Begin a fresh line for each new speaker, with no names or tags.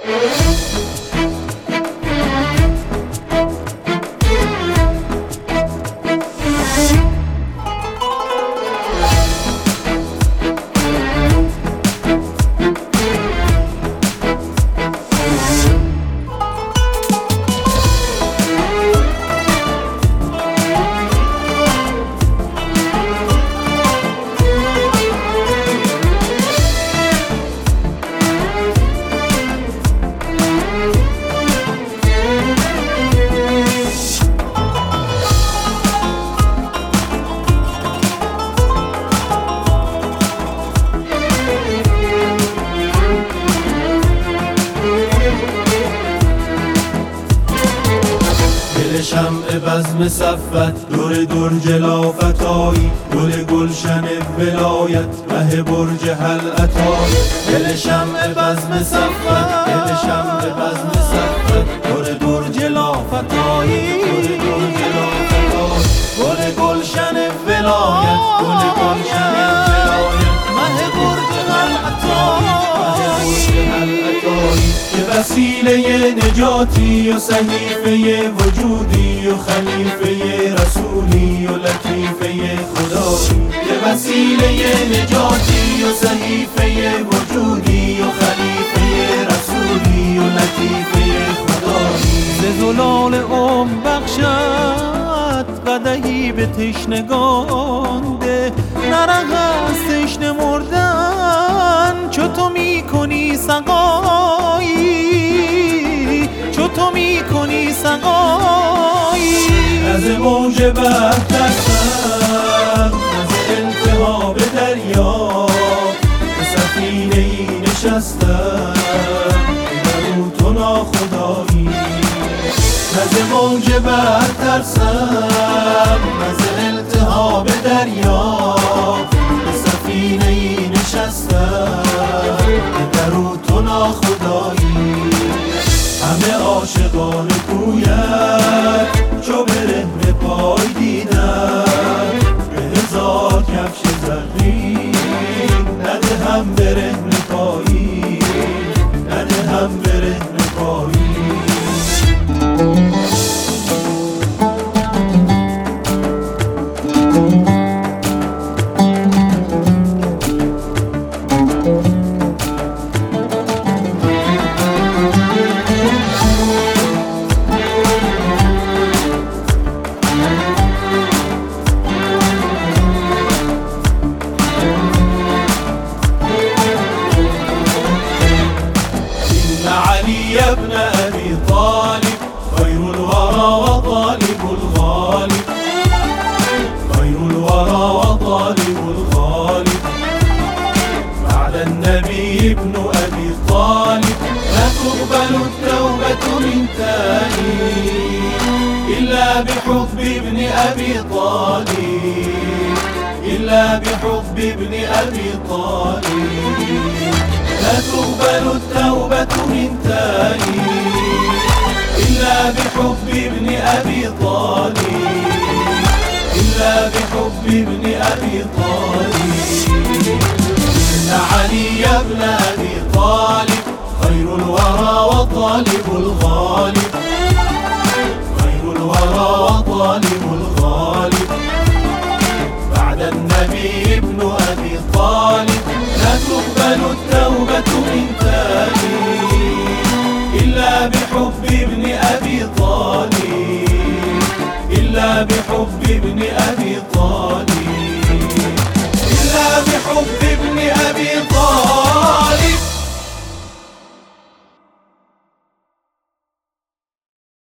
شمع بزم صفت دور دور جلافتایی، گل گلشن ولایت مه برج حلعتایی. دل شمع بزم صفت، دل شمع بزم صفت دور دور جلافتایی، دور دور جلافتایی. گل گلشن ولایت، گل گلشن ولایت مه برج حلعتایی، که وسیله نجاتی و صحیفه وجودی و خلیفه رسولی و لطیفه خدایی. که وسیله نجاتی و صحیفه وجودی و خلیفه رسولی و لطیفه خدایی. ز زلال بخشد قدحی به تشنگان ده، نرق از تشنه مردن چو تو میکنی سقایی، چو تو میکنی سقایی. از موج بحر ترسم، از انتها به دریا، به سفینه ای نشستم درو تو ناخدایی. از موج بحر ترسم، از التهاب دریا، به سفینه ای نشستم درو تو ناخدایی. همه عاشقان کویت چو برهنه پای دیدم، به هزار کفش زرین ندهم برهنه پایی، ندهم برهنه پایی. علي ابن أبي طالب خير الورى وطالب الغالب، خير الورى وطالب الغالب. بعد النبي ابن أبي طالب لا تقبل التوبة من تائب إلا بحب ابن أبي طالب، إلا بحب ابن أبي طالب. لا تقبل التوبة من تائب إلا بحب ابن أبي طالب، إلا بحب ابن أبي طالب. إن علي ابن أبي طالب خير الورى وطالب الغالب، خير الورى وطالب الغالب. بعد النبي ابن أبي طالب لا تقبل التوبة من تائب إلا بحب ابن أبي طالب، إلا بحب ابن أبي طالب.